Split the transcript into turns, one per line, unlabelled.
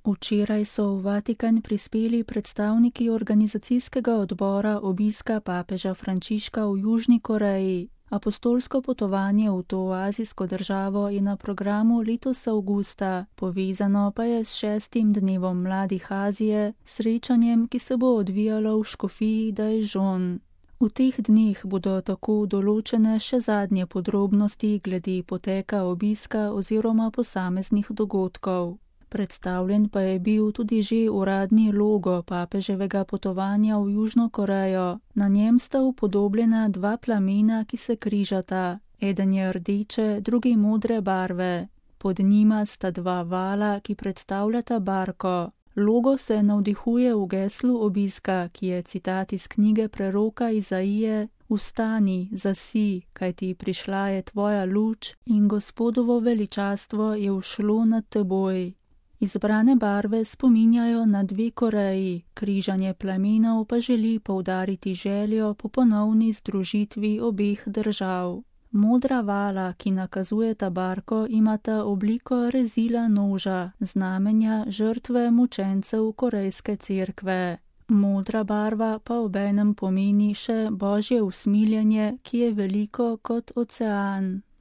Včeraj so v Vatikan prispeli predstavniki organizacijskega odbora obiska papeža Frančiška v Južni Koreji. Apostolsko potovanje v to azijsko državo je na programu letos avgusta, povezano pa je s 6. dnevom mladih Azije, srečanjem, ki se bo odvijalo v škofiji Daejeon. V teh dneh bodo tako določene še zadnje podrobnosti glede poteka obiska oziroma posameznih dogodkov. Predstavljen pa je bil tudi že uradni logo papeževega potovanja v Južno Korejo. Na njem sta upodobljena dva plamena, ki se križata. Eden je rdeče, drugi modre barve. Pod njima sta dva vala, ki predstavljata barko. Logo se navdihuje v geslu obiska, ki je citat iz knjige preroka Izaije: Vstani, zasi, kajti prišla je tvoja luč in Gospodovo veličastvo je ušlo nad teboj. Izbrane barve spominjajo na dve Koreji, križanje plamenov pa želi poudariti željo po ponovni združitvi obeh držav. Modra vala, ki nakazujeta barko, imata obliko rezila noža, znamenja žrtve mučencev korejske cerkve. Modra barva pa obenem pomeni še Božje usmiljenje, ki je veliko kot ocean.